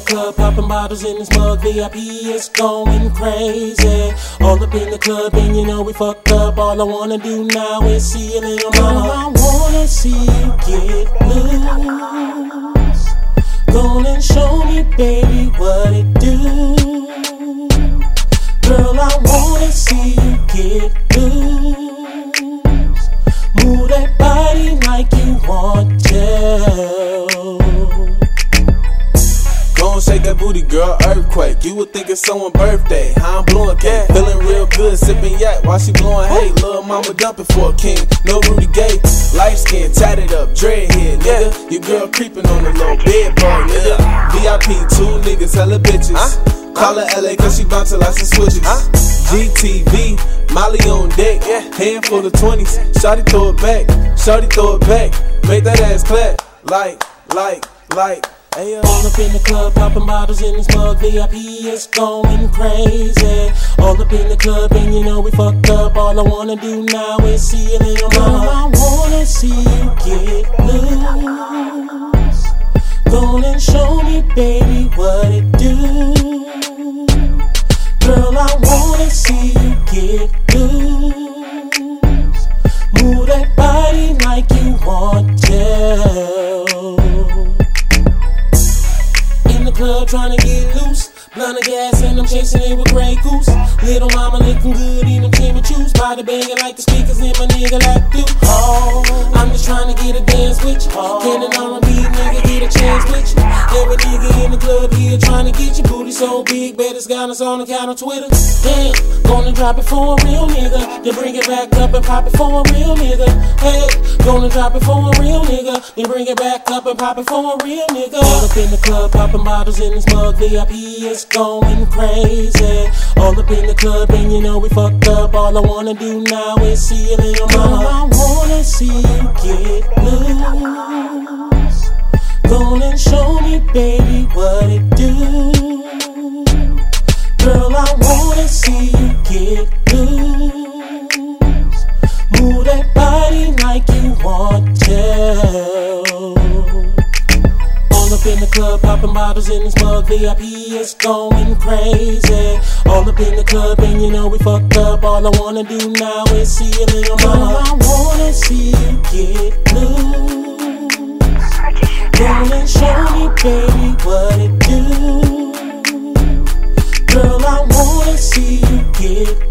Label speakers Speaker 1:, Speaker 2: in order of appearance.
Speaker 1: the club, popping bottles in this mug. VIP is going crazy. All up in the club, and you know we fucked up. All I wanna do now is see you, little mama. I wanna see you get loose. Go and show me, baby, what it do. Girl, I wanna see you get loose. Move that body like you want to.
Speaker 2: Shake that booty, girl, earthquake. You would think it's someone's birthday. How I'm blowing cake, feeling real good, sipping yak while she blowing hay. Little mama dumping for a king, no Rudy Gay. Light skin, tatted up, dreadhead, nigga. Your girl creeping on the low bed bug, nigga. VIP, 2 niggas, hella bitches. Call her LA cause she bouncing like some switches. GTV, Molly on deck, handful of 20s. Shawty throw it back, shawty throw it back. Make that ass clap, like.
Speaker 1: All up in the club, popping bottles in this mug. VIP is going crazy. All up in the club, and you know we fucked up. All I wanna do now is see you, little mama. I wanna see you get loose. Go and show me, baby, what it do. Girl, I wanna see you get loose. Move that body like you want to. Club trying to get loose, blunt of gas and I'm chasing it with Grey Goose. Little mama looking good in them Jimmy Choos, body banging like the speakers in my nigga like do. Oh, I'm just trying to get a dance with you. Can an R&B nigga get a chance with you? Every nigga in the club here trying to get your booty so big, bet it's got us on account of Twitter. Damn, gonna drop it for a real nigga, then bring it back up and pop it for a real nigga. Hey, gonna drop it for a real nigga, then bring it back up and pop it for a real nigga. All up in the club, popping bottles in this mug. VIP is going crazy. All up in the club, and you know we fucked up. All I wanna do now is see you, little mama. I wanna see you get loose. Go and show me, baby, what it do. Girl, I wanna see you get loose. Move that body like you want to. All up in the club, popping bottles in this mug. VIP is going crazy. All up in the club, and you know we fucked up. All I wanna do now is see you, little mama. I wanna see you get loose. Go and show me, baby, what it do. Girl, I wanna see you get